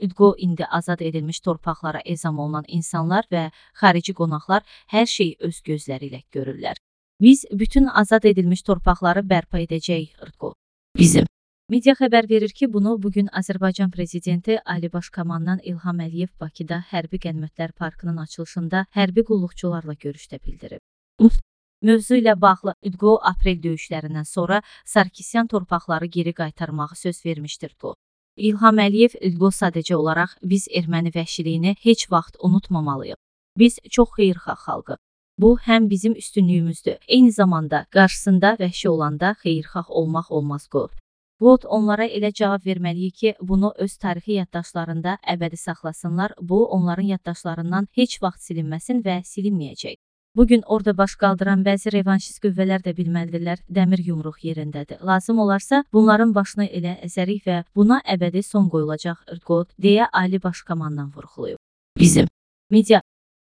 İdqo indi azad edilmiş torpaqlara ezam olunan insanlar və xarici qonaqlar hər şeyi öz gözləri ilə görürlər. Biz bütün azad edilmiş torpaqları bərpa edəcəyik, İdqo. Bizim. Media xəbər verir ki, bunu bugün Azərbaycan prezidenti Ali Baş Komandan İlham Əliyev Bakıda Hərbi Qənimətlər Parkının açılışında hərbi qulluqçularla görüşdə bildirib. Mövzu ilə bağlı İdqo aprel döyüşlərindən sonra Sarkisyan torpaqları geri qaytarmağı söz vermişdir. İlham Əliyev İdqo sadəcə olaraq biz erməni vəhşiliyini heç vaxt unutmamalıyıq. Biz çox xeyirxah xalqıq. Bu həm bizim üstünlüyümüzdür, eyni zamanda qarşısında vəhşi olanda xeyirxah olmaq olmaz. Onlara elə cavab verməliyik ki, bunu öz tarixi yaddaşlarında əbədi saxlasınlar, bu onların yaddaşlarından heç vaxt silinməsin və silinməyəcək. Bugün orada baş qaldıran bəzi revanşist qüvvələr də bilməlidirlər, dəmir yumruq yerindədir. Lazım olarsa, bunların başını elə əzərik və buna əbədi son qoyulacaq, deyə Ali Baş Komandan vurğulayıb. Bizim. Media